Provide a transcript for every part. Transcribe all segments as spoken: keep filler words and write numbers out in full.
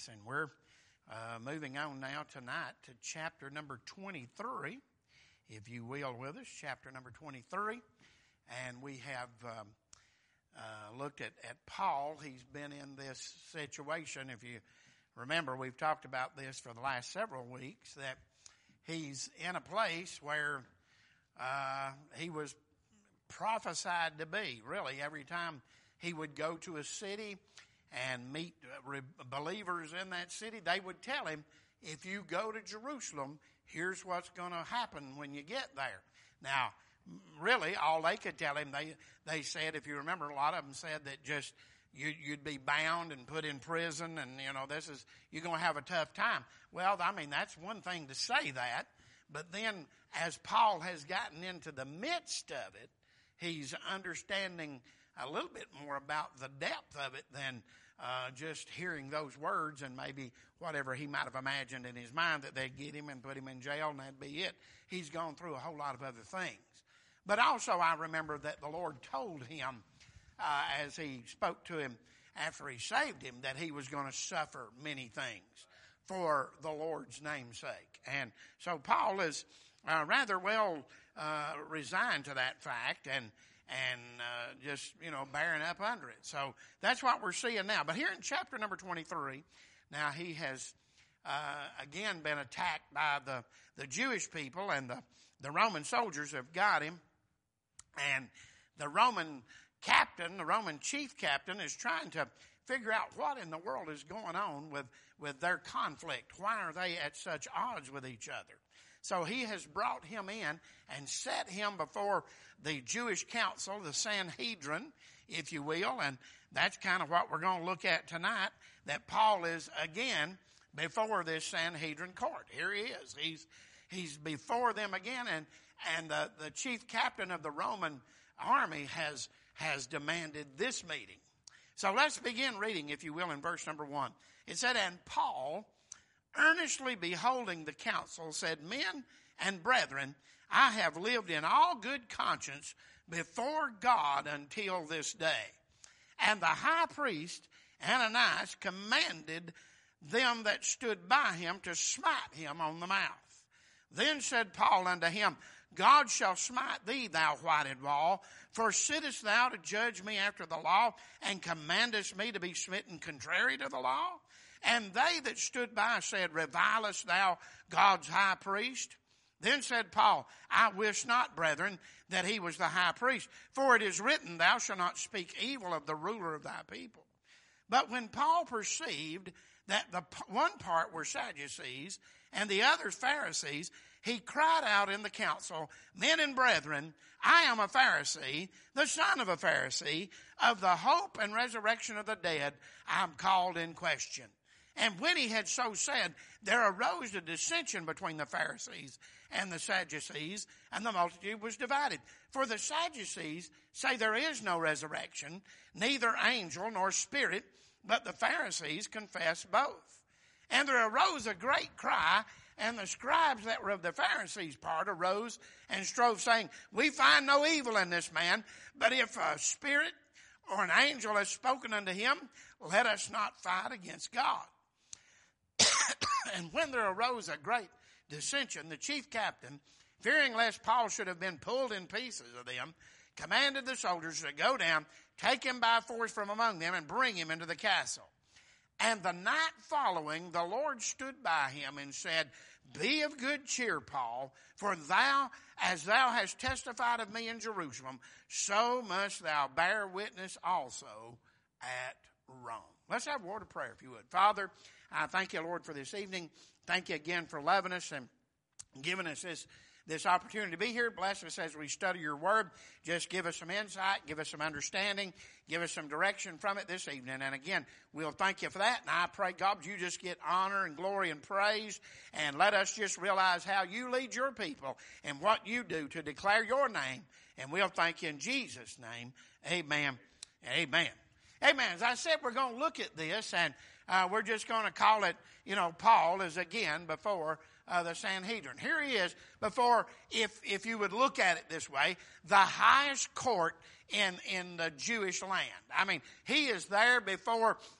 Acts, and we're uh, moving on now tonight to chapter number twenty-three, if you will, with us, chapter number twenty-three. And we have um, uh, looked at, at Paul. He's been in this situation. If you remember, we've talked about this for the last several weeks, that he's in a place where uh, he was prophesied to be. Really, every time he would go to a city and meet believers in that city, they would tell him, if you go to Jerusalem, here's what's going to happen when you get there. Now, really, all they could tell him, they they said, if you remember, a lot of them said that just you, you'd be bound and put in prison, and, you know, this is, you're going to have a tough time. Well, I mean, that's one thing to say that, but then as Paul has gotten into the midst of it, he's understanding a little bit more about the depth of it than uh, just hearing those words and maybe whatever he might have imagined in his mind, that they'd get him and put him in jail and that'd be it. He's gone through a whole lot of other things. But also I remember that the Lord told him uh, as he spoke to him after he saved him that he was going to suffer many things for the Lord's name's sake. And so Paul is uh, rather well uh, resigned to that fact and and uh, just, you know, bearing up under it. So that's what we're seeing now. But here in chapter number twenty-three, now he has uh, again been attacked by the, the Jewish people, and the, the Roman soldiers have got him. And the Roman captain, the Roman chief captain, is trying to figure out what in the world is going on with, with their conflict. Why are they at such odds with each other? So he has brought him in and set him before the Jewish council, the Sanhedrin, if you will. And that's kind of what we're going to look at tonight, that Paul is again before this Sanhedrin court. Here he is. He's, he's before them again, and, and the, the chief captain of the Roman army has, has demanded this meeting. So let's begin reading, if you will, in verse number one. It said, "And Paul, earnestly beholding the council, said, Men and brethren, I have lived in all good conscience before God until this day. And the high priest Ananias commanded them that stood by him to smite him on the mouth. Then said Paul unto him, God shall smite thee, thou whited wall, for sittest thou to judge me after the law, and commandest me to be smitten contrary to the law? And they that stood by said, Revilest thou God's high priest? Then said Paul, I wish not, brethren, that he was the high priest, for it is written, Thou shalt not speak evil of the ruler of thy people. But when Paul perceived that the one part were Sadducees and the others Pharisees, he cried out in the council, Men and brethren, I am a Pharisee, the son of a Pharisee. Of the hope and resurrection of the dead I am called in question. And when he had so said, there arose a dissension between the Pharisees and the Sadducees, and the multitude was divided. For the Sadducees say there is no resurrection, neither angel nor spirit, but the Pharisees confess both. And there arose a great cry, and the scribes that were of the Pharisees' part arose and strove, saying, We find no evil in this man, but if a spirit or an angel has spoken unto him, let us not fight against God. And when there arose a great dissension, the chief captain, fearing lest Paul should have been pulled in pieces of them, commanded the soldiers to go down, take him by force from among them, and bring him into the castle. And the night following, the Lord stood by him and said, Be of good cheer, Paul, for thou, as thou hast testified of me in Jerusalem, so must thou bear witness also at Rome. Let's have a word of prayer, if you would. Father, I thank you, Lord, for this evening. Thank you again for loving us and giving us this, this opportunity to be here. Bless us as we study your word. Just give us some insight, give us some understanding, give us some direction from it this evening. And again, we'll thank you for that. And I pray, God, you just get honor and glory and praise, and let us just realize how you lead your people and what you do to declare your name. And we'll thank you in Jesus' name. Amen. Amen. Amen. As I said, we're going to look at this, and uh, we're just going to call it, you know, Paul is again before uh, the Sanhedrin. Here he is before, if if you would look at it this way, the highest court in, in the Jewish land. I mean, he is there before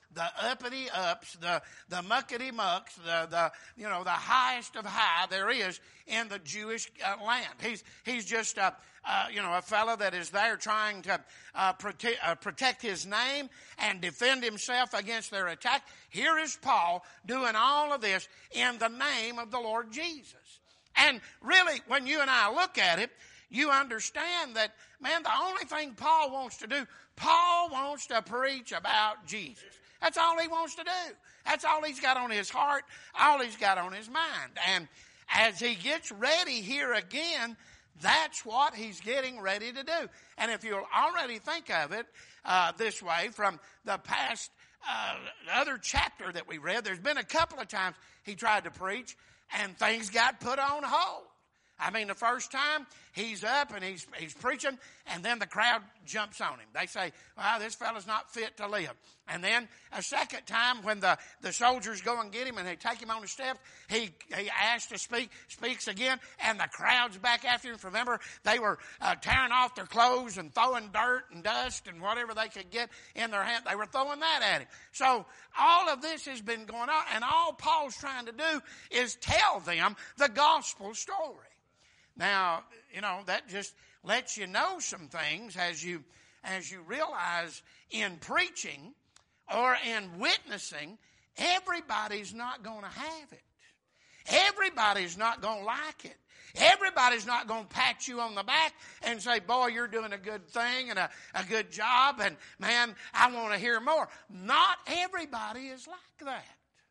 the uppity ups, the, the muckety mucks, the, the, you know, the highest of high there is in the Jewish uh, land. He's, he's just, uh, uh, you know, a fellow that is there trying to uh, prote- uh, protect his name and defend himself against their attack. Here is Paul doing all of this in the name of the Lord Jesus. And really, when you and I look at it, you understand that, man, the only thing Paul wants to do, Paul wants to preach about Jesus. That's all he wants to do. That's all he's got on his heart, all he's got on his mind. And as he gets ready here again, that's what he's getting ready to do. And if you'll already think of it uh, this way from the past uh, other chapter that we read, there's been a couple of times he tried to preach and things got put on hold. I mean, the first time he's up and he's he's preaching, and then the crowd jumps on him. They say, well, this fellow's not fit to live. And then a second time when the, the soldiers go and get him and they take him on the steps, he, he asks to speak, speaks again, and the crowd's back after him. Remember, they were uh, tearing off their clothes and throwing dirt and dust and whatever they could get in their hand. They were throwing that at him. So all of this has been going on, and all Paul's trying to do is tell them the gospel story. Now, you know, that just lets you know some things as you as you realize in preaching or in witnessing, everybody's not going to have it. Everybody's not going to like it. Everybody's not going to pat you on the back and say, boy, you're doing a good thing and a, a good job, and, man, I want to hear more. Not everybody is like that.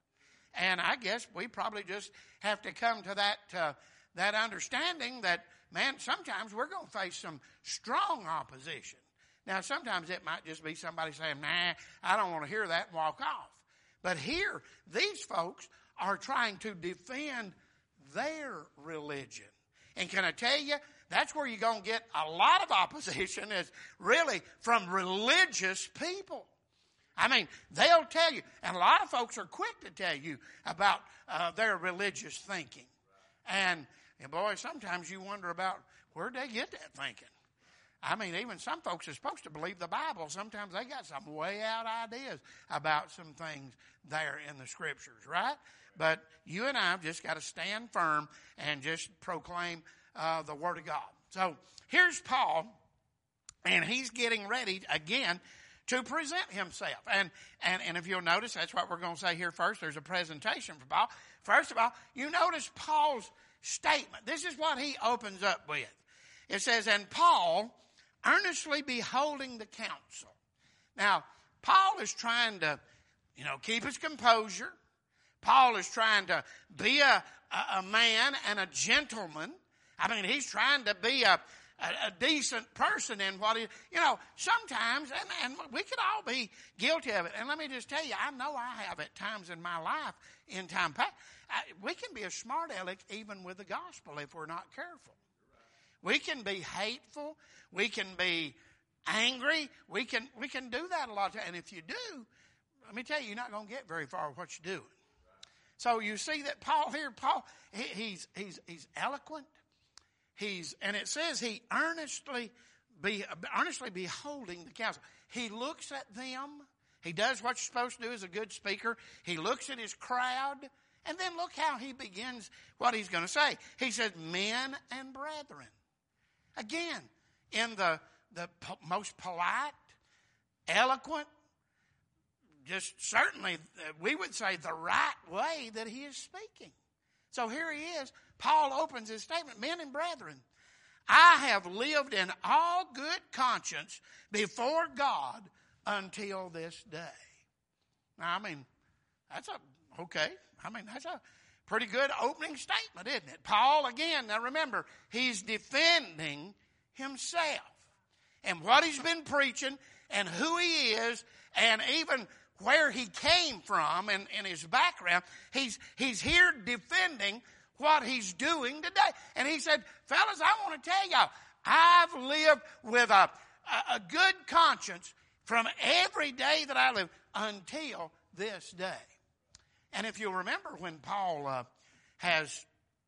And I guess we probably just have to come to that uh, that understanding that, man, sometimes we're going to face some strong opposition. Now, sometimes it might just be somebody saying, nah, I don't want to hear that and walk off. But here, these folks are trying to defend their religion. And can I tell you, that's where you're going to get a lot of opposition is really from religious people. I mean, they'll tell you, and a lot of folks are quick to tell you about uh, their religious thinking. And, and boy, sometimes you wonder about where'd they get that thinking. I mean, even some folks are supposed to believe the Bible. Sometimes they got some way out ideas about some things there in the Scriptures, right? But you and I have just got to stand firm and just proclaim uh, the Word of God. So here's Paul, and he's getting ready again to present himself. And, and, and if you'll notice, that's what we're going to say here first. There's a presentation for Paul. First of all, you notice Paul's statement. This is what he opens up with. It says, and Paul, earnestly beholding the council. Now, Paul is trying to, you know, keep his composure. Paul is trying to be a, a, a man and a gentleman. I mean, he's trying to be a, a, a decent person in what he, you know, sometimes, and, and we could all be guilty of it. And let me just tell you, I know I have at times in my life, in time past, I, we can be a smart aleck even with the gospel if we're not careful. We can be hateful. We can be angry. We can we can do that a lot of times. And if you do, let me tell you, you're not going to get very far with what you're doing. So you see that Paul here, Paul, he, he's he's he's eloquent. He's and it says he earnestly be earnestly beholding the council. He looks at them. He does what you're supposed to do as a good speaker. He looks at his crowd. And then look how he begins what he's going to say. He says, men and brethren. Again, in the, the po- most polite, eloquent, just certainly, uh, we would say the right way that he is speaking. So here he is. Paul opens his statement, men and brethren, I have lived in all good conscience before God until this day. Now, I mean, that's a, okay. I mean, that's a pretty good opening statement, isn't it? Paul, again, now remember, he's defending himself and what he's been preaching and who he is and even where he came from and, and his background. He's, he's here defending what he's doing today. And he said, fellas, I want to tell y'all, I've lived with a, a, a good conscience from every day that I live until this day. And if you'll remember when Paul uh, has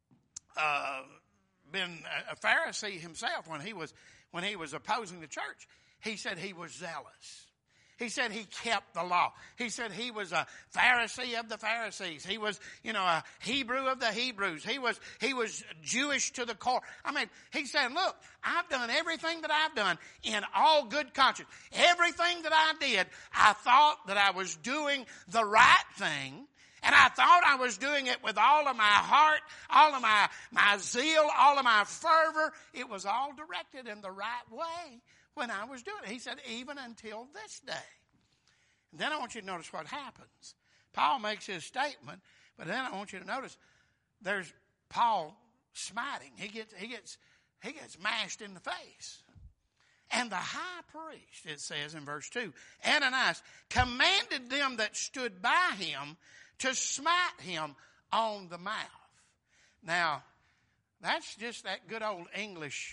uh, been a Pharisee himself, when he was when he was opposing the church, he said he was zealous. He said he kept the law. He said he was a Pharisee of the Pharisees. He was, you know, a Hebrew of the Hebrews. He was, he was Jewish to the core. I mean, he said, look, I've done everything that I've done in all good conscience. Everything that I did, I thought that I was doing the right thing. And I thought I was doing it with all of my heart, all of my, my zeal, all of my fervor. It was all directed in the right way when I was doing it. He said, even until this day. And then I want you to notice what happens. Paul makes his statement, but then I want you to notice there's Paul smiting. He gets, he gets, he gets mashed in the face. And the high priest, it says in verse two, Ananias commanded them that stood by him to smite him on the mouth. Now, that's just that good old English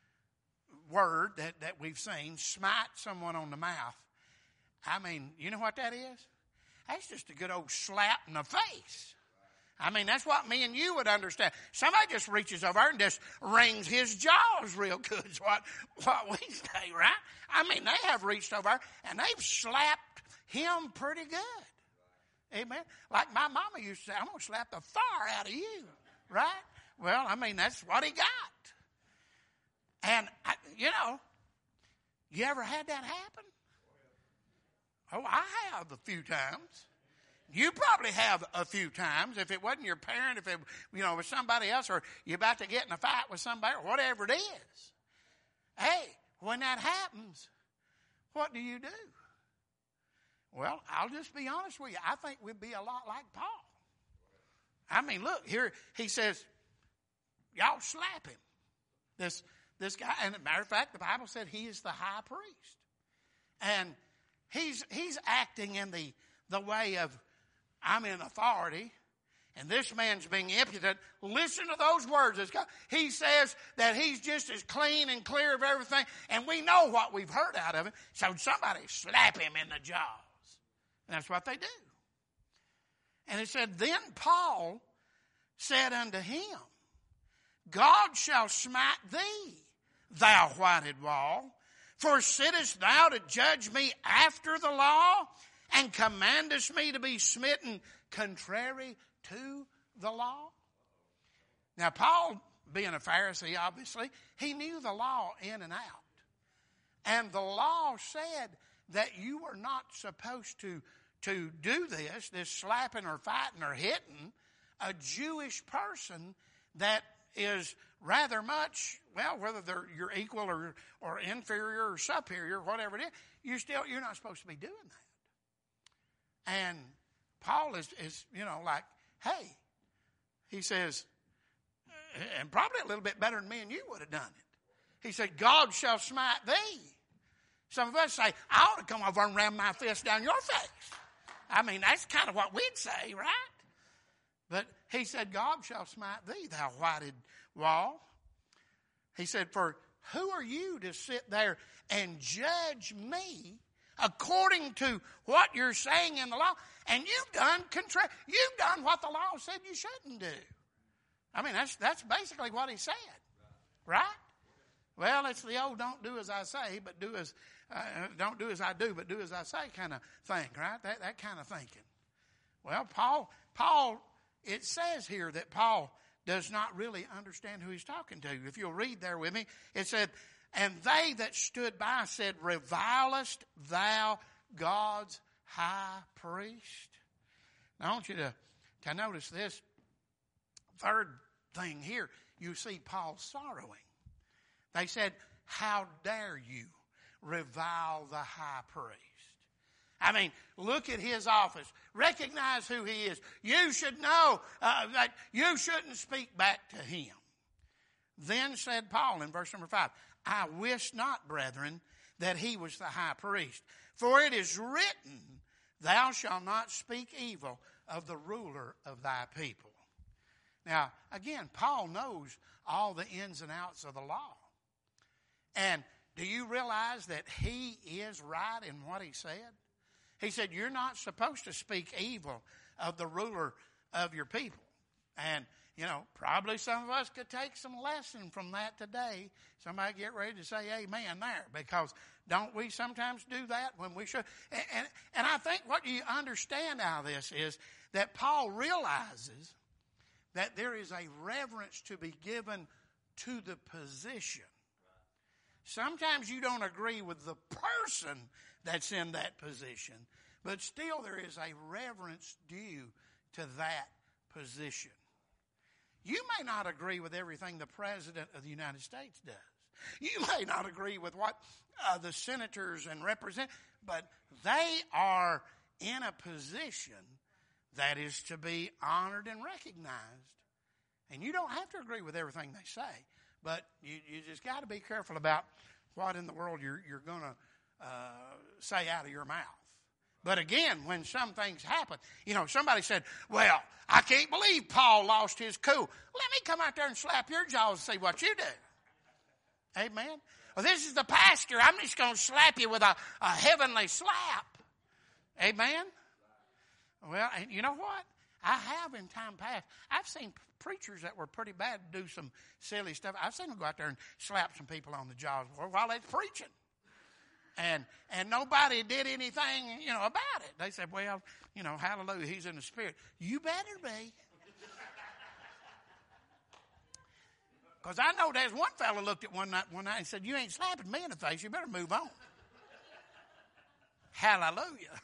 word that, that we've seen, smite someone on the mouth. I mean, you know what that is? That's just a good old slap in the face. I mean, that's what me and you would understand. Somebody just reaches over and just rings his jaws real good is what, what we say, right? I mean, they have reached over and they've slapped him pretty good. Amen. Like my mama used to say, I'm going to slap the fire out of you, right? Well, I mean, that's what he got. And, I, you know, you ever had that happen? Oh, I have a few times. You probably have a few times. If it wasn't your parent, if it, you know, was somebody else, or you're about to get in a fight with somebody, or whatever it is. Hey, when that happens, what do you do? Well, I'll just be honest with you. I think we'd be a lot like Paul. I mean, look, here he says, y'all slap him. This this guy, and as a matter of fact, the Bible said he is the high priest. And he's he's acting in the, the way of, I'm in authority, and this man's being impudent. Listen to those words. He says that he's just as clean and clear of everything, and we know what we've heard out of him, so somebody slap him in the jaws. And that's what they do. And it said, then Paul said unto him, God shall smite thee, thou whited wall, for sittest thou to judge me after the law, and commandest me to be smitten contrary to the law? Now, Paul, being a Pharisee, obviously, he knew the law in and out. And the law said that you were not supposed to, to do this, this slapping or fighting or hitting a Jewish person that is rather much, well, whether they're you're equal or, or inferior or superior, whatever it is, you still, you're not supposed to be doing that. And Paul is, is, you know, like, hey, he says, and probably a little bit better than me and you would have done it. He said, God shall smite thee. Some of us say, I ought to come over and ram my fist down your face. I mean, that's kind of what we'd say, right? But he said, God shall smite thee, thou whited wall. He said, for who are you to sit there and judge me according to what you're saying in the law? And you've done contrary. You've done what the law said you shouldn't do. I mean, that's that's basically what he said, right? Well, it's the old "don't do as I say, but do as uh, don't do as I do, but do as I say" kind of thing, right? That that kind of thinking. Well, Paul, Paul, it says here that Paul does not really understand who he's talking to. If you'll read there with me, it said, "And they that stood by said, Revilest thou God's high priest?" Now I want you to, to notice this third thing here. You see Paul sorrowing. They said, how dare you revile the high priest? I mean, look at his office. Recognize who he is. You should know uh, that you shouldn't speak back to him. Then said Paul in verse number five, I wish not, brethren, that he was the high priest. For it is written, thou shalt not speak evil of the ruler of thy people. Now, again, Paul knows all the ins and outs of the law. And do you realize that he is right in what he said? He said, you're not supposed to speak evil of the ruler of your people. And you know, probably some of us could take some lesson from that today. Somebody get ready to say amen there, because don't we sometimes do that when we should? And, and, and I think what you understand out of this is that Paul realizes that there is a reverence to be given to the position. Sometimes you don't agree with the person that's in that position, but still there is a reverence due to that position. You may not agree with everything the President of the United States does. You may not agree with what uh, the senators and representatives, but they are in a position that is to be honored and recognized. And you don't have to agree with everything they say, but you, you just got to be careful about what in the world you're, you're going to uh, say out of your mouth. But again, when some things happen, you know, somebody said, well, I can't believe Paul lost his cool. Let me come out there and slap your jaws and see what you do. Amen. Well, this is the pastor. I'm just going to slap you with a, a heavenly slap. Amen. Well, and you know what? I have in time past. I've seen preachers that were pretty bad do some silly stuff. I've seen them go out there and slap some people on the jaws while they're preaching. And and nobody did anything, you know, about it. They said, well, you know, hallelujah, he's in the Spirit. You better be. Because I know there's one fellow looked at one night, one night and said, you ain't slapping me in the face. You better move on. Hallelujah.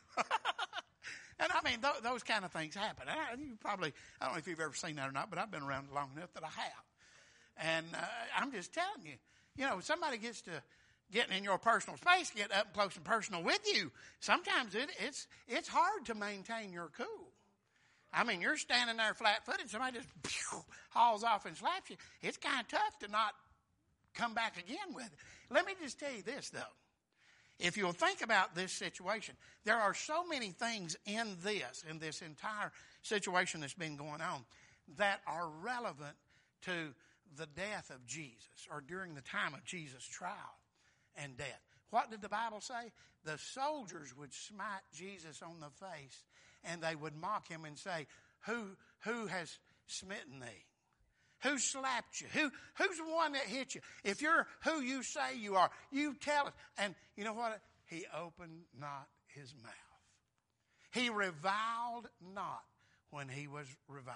And I mean, th- those kind of things happen. I, you probably, I don't know if you've ever seen that or not, but I've been around long enough that I have. And uh, I'm just telling you, you know, somebody gets to getting in your personal space, get up close and personal with you. Sometimes it, it's it's hard to maintain your cool. I mean, you're standing there flat-footed, somebody just pew, hauls off and slaps you. It's kind of tough to not come back again with it. Let me just tell you this, though. If you'll think about this situation, there are so many things in this, in this entire situation that's been going on, that are relevant to the death of Jesus, or during the time of Jesus' trial and death. What did the Bible say? The soldiers would smite Jesus on the face, and they would mock him and say, Who who has smitten thee? Who slapped you? Who who's the one that hit you? If you're who you say you are, you tell us. And you know what? He opened not his mouth. He reviled not when he was reviled.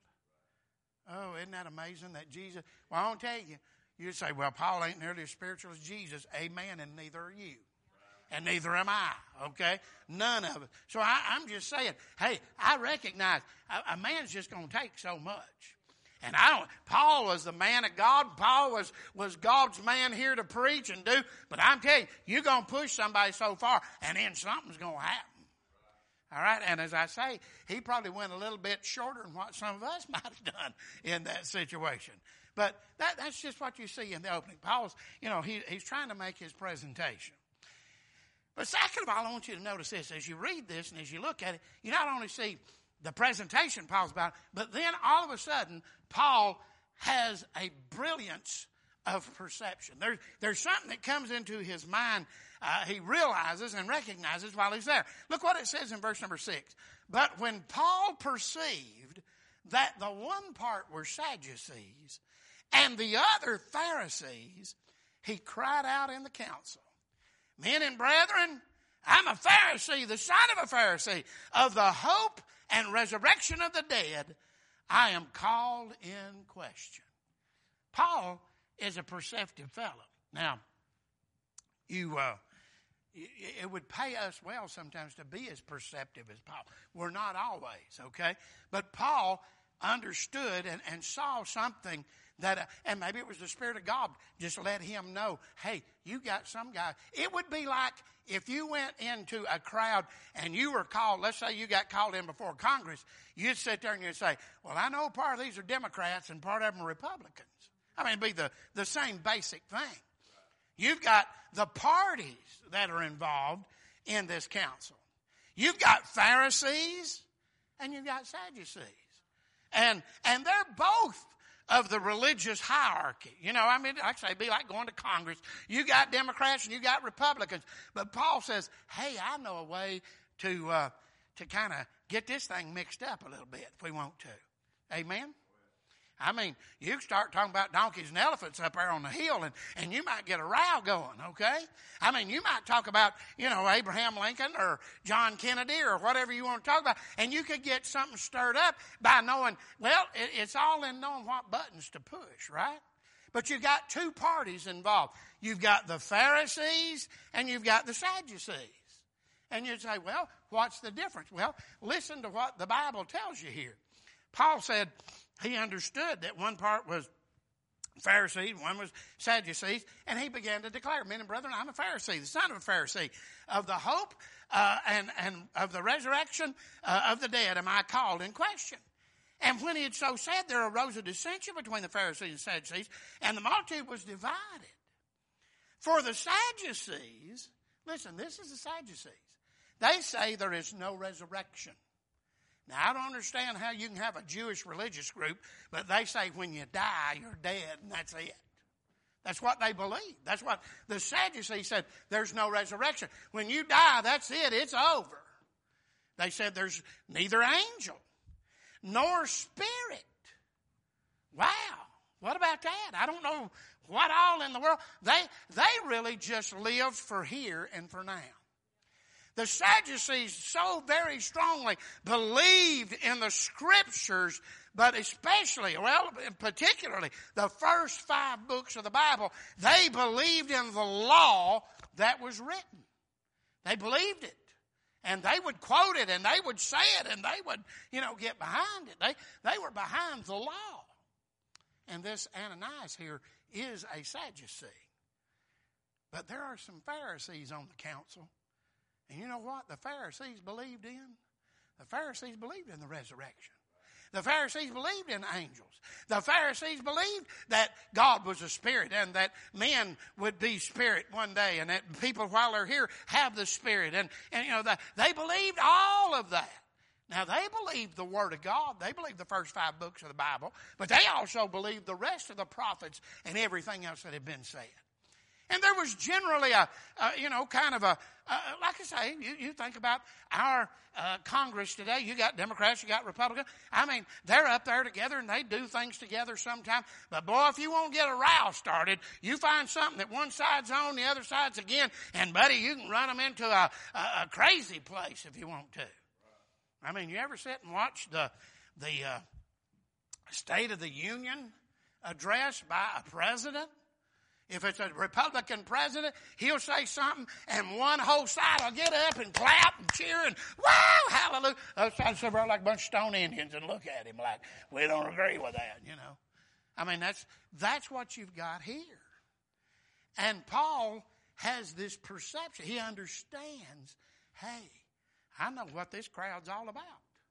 Oh, isn't that amazing that Jesus, well, I won't tell you. You say, well, Paul ain't nearly as spiritual as Jesus. Amen, and neither are you. And neither am I, okay? None of it. So I, I'm just saying, hey, I recognize a, a man's just going to take so much. And I don't, Paul was the man of God. Paul was, was God's man here to preach and do. But I'm telling you, you're going to push somebody so far, and then something's going to happen. All right? And as I say, he probably went a little bit shorter than what some of us might have done in that situation. But that, that's just what you see in the opening. Paul's, you know, he, he's trying to make his presentation. But second of all, I want you to notice this. As you read this and as you look at it, you not only see the presentation Paul's about, but then all of a sudden, Paul has a brilliance of perception. There's, there's something that comes into his mind uh, he realizes and recognizes while he's there. Look what it says in verse number six. But when Paul perceived that the one part were Sadducees and the other Pharisees, he cried out in the council, Men and brethren, I'm a Pharisee, the son of a Pharisee, of the hope and resurrection of the dead, I am called in question. Paul is a perceptive fellow. Now, you, uh, it would pay us well sometimes to be as perceptive as Paul. We're not always, okay? But Paul understood and, and saw something that, uh, and maybe it was the Spirit of God just let him know, hey, you got some guy. It would be like if you went into a crowd and you were called, let's say you got called in before Congress, you'd sit there and you'd say, well, I know part of these are Democrats and part of them are Republicans. I mean, it'd be the, the same basic thing. You've got the parties that are involved in this council. You've got Pharisees and you've got Sadducees. And, and they're both of the religious hierarchy. You know, I mean, like I say, it'd be like going to Congress. You got Democrats and you got Republicans. But Paul says, hey, I know a way to, uh, to kind of get this thing mixed up a little bit if we want to. Amen? I mean, you start talking about donkeys and elephants up there on the hill, and, and you might get a row going, okay? I mean, you might talk about, you know, Abraham Lincoln or John Kennedy or whatever you want to talk about, and you could get something stirred up by knowing, well, it, it's all in knowing what buttons to push, right? But you've got two parties involved. You've got the Pharisees and you've got the Sadducees. And you'd say, well, what's the difference? Well, listen to what the Bible tells you here. Paul said he understood that one part was Pharisees, one was Sadducees, and he began to declare, men and brethren, I'm a Pharisee, the son of a Pharisee. Of the hope uh, and, and of the resurrection uh, of the dead am I called in question. And when he had so said, there arose a dissension between the Pharisees and Sadducees, and the multitude was divided. For the Sadducees, listen, this is the Sadducees. They say there is no resurrection. Now, I don't understand how you can have a Jewish religious group, but they say when you die, you're dead, and that's it. That's what they believe. That's what the Sadducees said, there's no resurrection. When you die, that's it, it's over. They said there's neither angel nor spirit. Wow. What about that? I don't know what all in the world. They, they really just lived for here and for now. The Sadducees so very strongly believed in the Scriptures, but especially, well, particularly the first five books of the Bible, they believed in the law that was written. They believed it. And they would quote it, and they would say it, and they would, you know, get behind it. They, they were behind the law. And this Ananias here is a Sadducee. But there are some Pharisees on the council. And you know what the Pharisees believed in? The Pharisees believed in the resurrection. The Pharisees believed in angels. The Pharisees believed that God was a spirit and that men would be spirit one day and that people while they're here have the spirit. And, and you know, the, they believed all of that. Now, they believed the Word of God. They believed the first five books of the Bible. But they also believed the rest of the prophets and everything else that had been said. And there was generally a, a you know, kind of a, uh, like I say, you, you think about our uh, Congress today. You got Democrats, you got Republicans. I mean, they're up there together and they do things together sometimes. But boy, if you won't get a row started, you find something that one side's on, the other side's again. And buddy, you can run them into a, a, a crazy place if you want to. I mean, you ever sit and watch the, the uh, State of the Union address by a president? If it's a Republican president, he'll say something, and one whole side will get up and clap and cheer and, wow, hallelujah. The other side will sit there like a bunch of stone Indians and look at him like, we don't agree with that, you know. I mean, that's that's what you've got here. And Paul has this perception. He understands, hey, I know what this crowd's all about.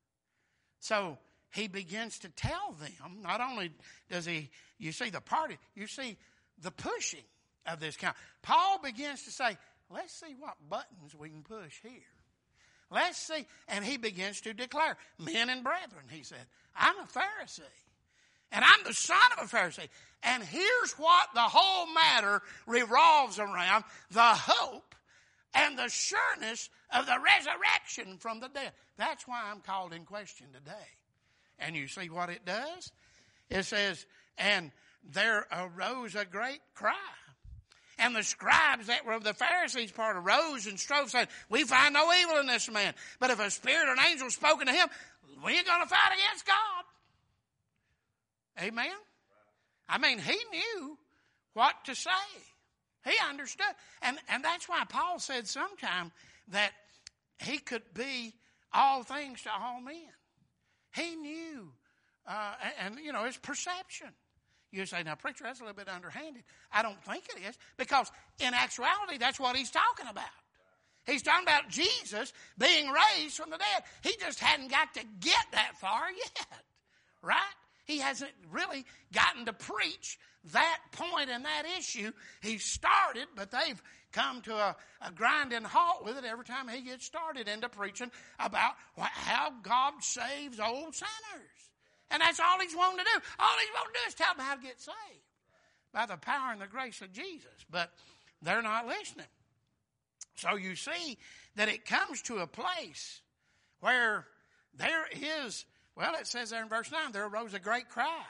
So he begins to tell them, not only does he, you see the party, you see the pushing of this kind. Paul begins to say, let's see what buttons we can push here. Let's see. And he begins to declare, men and brethren, he said, I'm a Pharisee. And I'm the son of a Pharisee. And here's what the whole matter revolves around, the hope and the sureness of the resurrection from the dead. That's why I'm called in question today. And you see what it does? It says, and there arose a great cry. And the scribes that were of the Pharisees' part arose and strove, saying, we find no evil in this man. But if a spirit or an angel spoken to him, we ain't going to fight against God. Amen? I mean, he knew what to say. He understood. And, and that's why Paul said sometime that he could be all things to all men. He knew, uh, and, and, you know, his perception. You say, now, preacher, that's a little bit underhanded. I don't think it is, because in actuality, that's what he's talking about. He's talking about Jesus being raised from the dead. He just hadn't got to get that far yet, right? He hasn't really gotten to preach that point and that issue. He started, but they've come to a, a grinding halt with it every time he gets started into preaching about how God saves old sinners. And that's all he's wanting to do. All he's wanting to do is tell them how to get saved by the power and the grace of Jesus. But they're not listening. So you see that it comes to a place where there is, well, it says there in verse nine, there arose a great cry.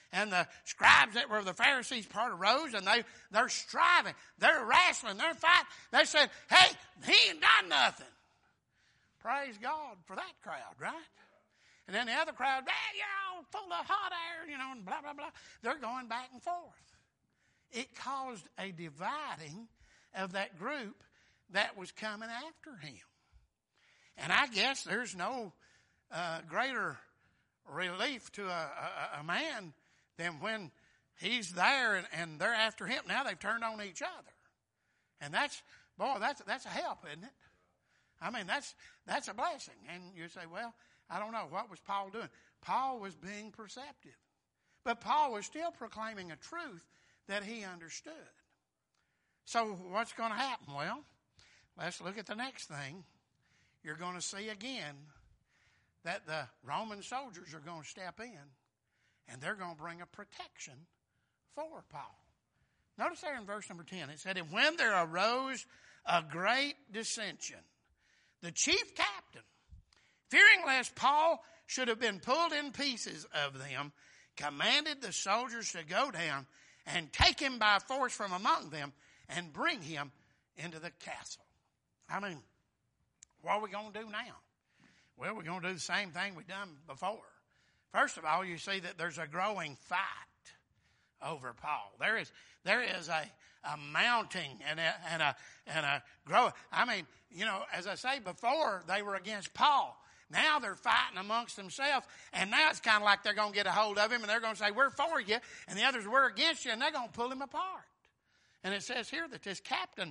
and the scribes that were the Pharisees part arose, and they, they're striving. They're wrestling. They're fighting. They said, hey, he ain't done nothing. Praise God for that crowd, right? And then the other crowd, hey, you're all full of hot air, you know, and blah, blah, blah. They're going back and forth. It caused a dividing of that group that was coming after him. And I guess there's no uh, greater relief to a, a, a man than when he's there and, and they're after him. Now they've turned on each other. And that's, boy, that's, that's a help, isn't it? I mean, that's, that's a blessing. And you say, well, I don't know. What was Paul doing? Paul was being perceptive. But Paul was still proclaiming a truth that he understood. So what's going to happen? Well, let's look at the next thing. You're going to see again that the Roman soldiers are going to step in and they're going to bring a protection for Paul. Notice there in verse number ten, it said, and when there arose a great dissension, the chief captain, fearing lest Paul should have been pulled in pieces of them, commanded the soldiers to go down and take him by force from among them and bring him into the castle. I mean, what are we going to do now? Well, we're going to do the same thing we've done before. First of all, you see that there's a growing fight over Paul. There is there is a, a mounting and a, and a, and a growing. I mean, you know, as I say, before they were against Paul. Now they're fighting amongst themselves, and now it's kind of like they're going to get a hold of him, and they're going to say, we're for you, and the others, we're against you, and they're going to pull him apart. And it says here that this captain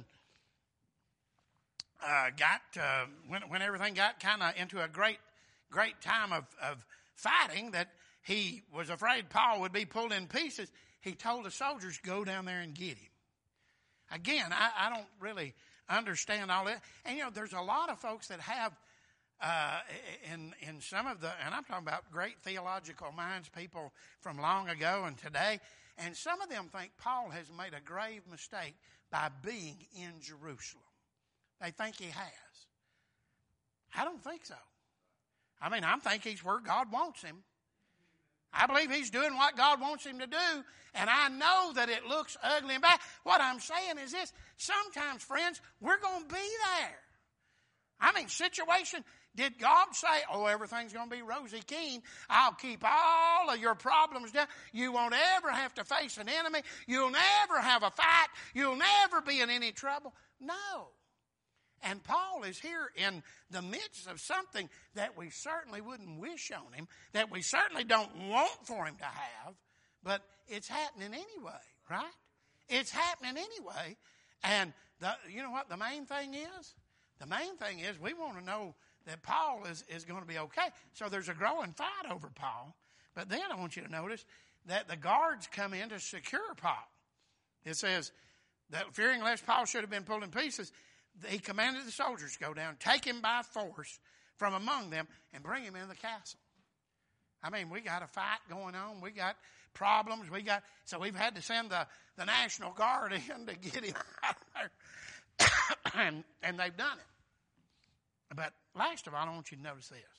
uh, got, uh, when, when everything got kind of into a great, great time of, of fighting, that he was afraid Paul would be pulled in pieces, he told the soldiers, go down there and get him. Again, I, I don't really understand all that. And, you know, there's a lot of folks that have Uh, in in some of the, and I'm talking about great theological minds, people from long ago and today, and some of them think Paul has made a grave mistake by being in Jerusalem. They think he has. I don't think so. I mean, I think he's where God wants him. I believe he's doing what God wants him to do, and I know that it looks ugly and bad. What I'm saying is this, sometimes, friends, we're going to be there. I mean, situation, did God say, oh, everything's going to be rosy keen. I'll keep all of your problems down. You won't ever have to face an enemy. You'll never have a fight. You'll never be in any trouble. No. And Paul is here in the midst of something that we certainly wouldn't wish on him, that we certainly don't want for him to have, but it's happening anyway, right? It's happening anyway. And the, you know what the main thing is? The main thing is we want to know that Paul is, is going to be okay. So there's a growing fight over Paul. But then I want you to notice that the guards come in to secure Paul. It says that fearing lest Paul should have been pulled in pieces, he commanded the soldiers to go down, take him by force from among them, and bring him into the castle. I mean, we got a fight going on. We got problems. We got so we've had to send the, the National Guard in to get him out of there. and, and they've done it. But last of all, I want you to notice this.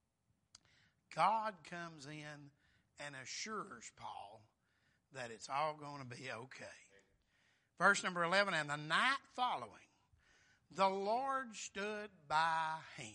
God comes in and assures Paul that it's all going to be okay. Verse number eleven, and the night following, the Lord stood by him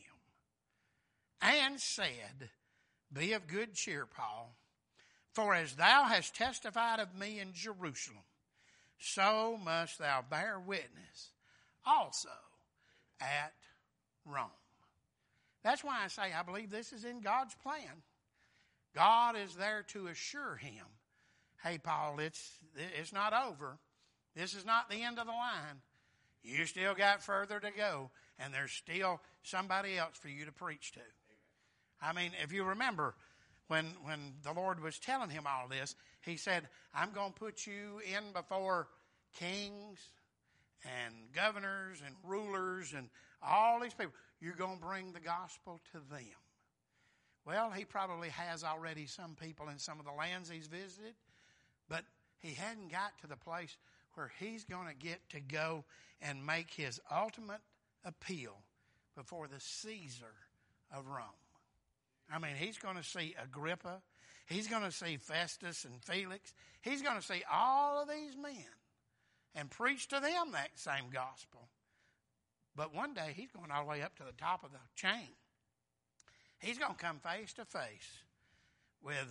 and said, be of good cheer, Paul, for as thou hast testified of me in Jerusalem, so must thou bear witness also at Rome. That's why I say I believe this is in God's plan. God is there to assure him, hey, Paul, it's it's not over. This is not the end of the line. You still got further to go, and there's still somebody else for you to preach to. I mean, if you remember, when when the Lord was telling him all this, he said, I'm going to put you in before kings and governors and rulers and all these people. You're going to bring the gospel to them. Well, he probably has already some people in some of the lands he's visited, but he hadn't got to the place where he's going to get to go and make his ultimate appeal before the Caesar of Rome. I mean, he's going to see Agrippa. He's going to see Festus and Felix. He's going to see all of these men and preach to them that same gospel. But one day he's going all the way up to the top of the chain. He's going to come face to face with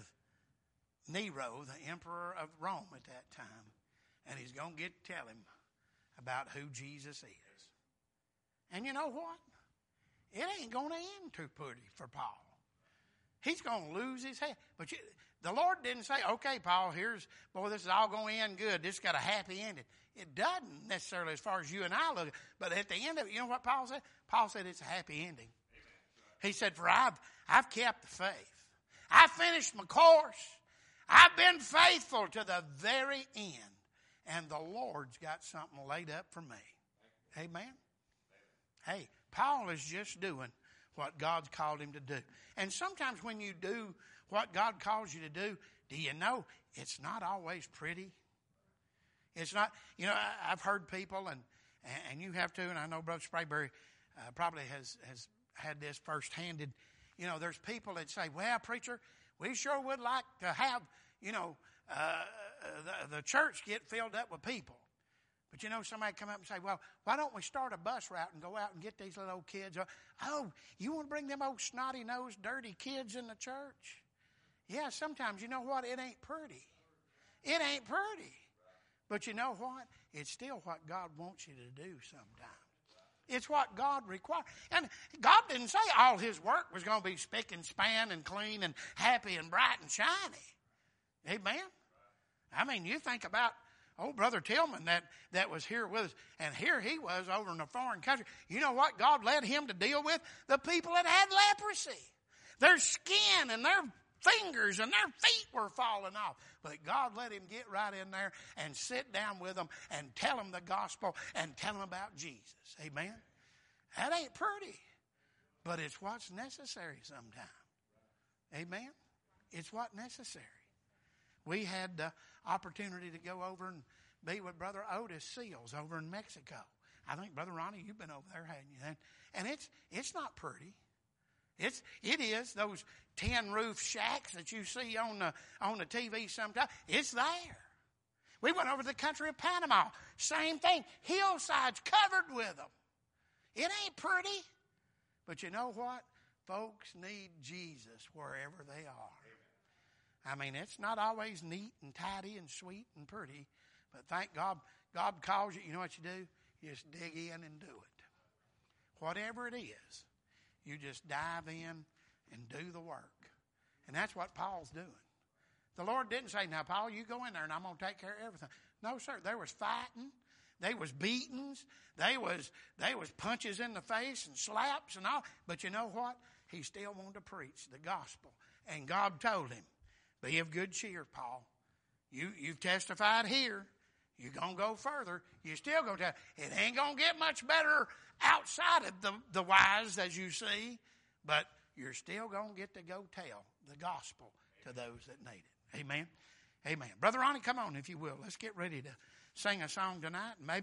Nero, the emperor of Rome at that time. And he's going to get to tell him about who Jesus is. And you know what? It ain't going to end too pretty for Paul. He's going to lose his head. But you, the Lord didn't say, okay, Paul, here's, boy, this is all going to end good. This got a happy ending. It doesn't necessarily as far as you and I look. But at the end of it, you know what Paul said? Paul said it's a happy ending. He said, for I've, I've kept the faith. I finished my course. I've been faithful to the very end. And the Lord's got something laid up for me. Amen? Hey, Paul is just doing what God's called him to do. And sometimes when you do what God calls you to do, do you know it's not always pretty? It's not, you know, I, I've heard people, and and you have too, and I know Brother Sprayberry uh, probably has, has had this first-handed. You know, there's people that say, well, preacher, we sure would like to have, you know, uh, the, the church get filled up with people. But you know, somebody come up and say, well, why don't we start a bus route and go out and get these little old kids? Oh, you want to bring them old snotty-nosed, dirty kids in the church? Yeah, sometimes, you know what? It ain't pretty. It ain't pretty. But you know what? It's still what God wants you to do sometimes. It's what God requires. And God didn't say all his work was going to be spick and span and clean and happy and bright and shiny. Amen? I mean, you think about old Brother Tillman that, that was here with us, and here he was over in a foreign country. You know what God led him to deal with? The people that had leprosy. Their skin and their fingers and their feet were falling off. But God let him get right in there and sit down with them and tell them the gospel and tell them about Jesus. Amen? That ain't pretty, but it's what's necessary sometimes. Amen? It's what's necessary. We had the opportunity to go over and be with Brother Otis Seals over in Mexico. I think, Brother Ronnie, you've been over there, haven't you? And, and it's it's not pretty. It's it is those tin roof shacks that you see on the on the T V sometimes. It's there. We went over to the country of Panama. Same thing. Hillsides covered with them. It ain't pretty, but you know what? Folks need Jesus wherever they are. I mean, it's not always neat and tidy and sweet and pretty, but thank God, God calls you. You know what you do? You just dig in and do it. Whatever it is, you just dive in and do the work. And that's what Paul's doing. The Lord didn't say, now, Paul, you go in there and I'm going to take care of everything. No, sir. There was fighting. There was beatings. There was, there was punches in the face and slaps and all. But you know what? He still wanted to preach the gospel. And God told him, be of good cheer, Paul. You, you've testified here. You're going to go further. You're still going to tell. It ain't going to get much better outside of the, the wise, as you see. But you're still going to get to go tell the gospel to those that need it. Amen. Amen. Brother Ronnie, come on, if you will. Let's get ready to sing a song tonight. Maybe